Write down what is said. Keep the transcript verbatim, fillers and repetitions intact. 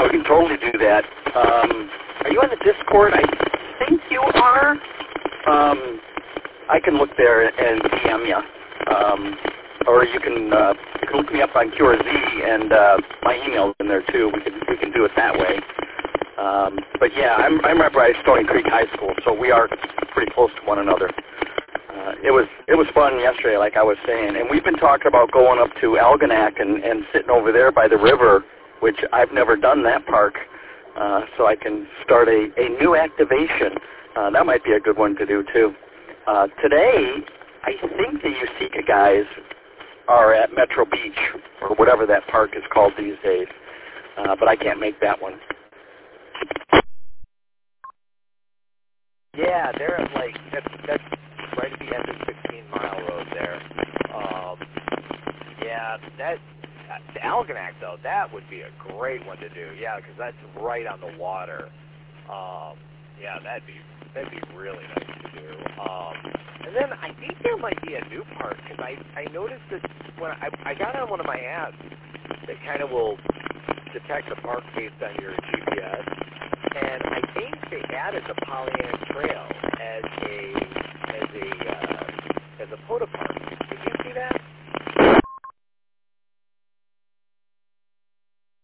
yeah, we can totally do that. Um, are you on the Discord? I think you are. Um, I can look there and D M you. Um, or you can uh, you can look me up on Q R Z, and uh, my email's in there too. We can we can do it that way. Um, but yeah, I'm I'm right by Stony Creek High School, so we are pretty close to one another. Uh, it was it was fun yesterday, like I was saying, and we've been talking about going up to Algonac and, and sitting over there by the river, which I've never done that park, uh, so I can start a, a new activation. Uh, that might be a good one to do too. Uh, today, I think the Usika guys are at Metro Beach, or whatever that park is called these days, uh, but I can't make that one. Yeah, they're at like, that's, that's right at the end of sixteen mile road there. Um, yeah, that, the Algonac though, that would be a great one to do. Yeah, because that's right on the water. Um, yeah, that'd be, that'd be really nice to do. Um, and then I think there might be a new park, because I, I noticed that when I, I got on one of my apps that kind of will detect the park based on your G P S, and I think they added the Pollyanna Trail as a as a uh, as a photo park. Did you see that?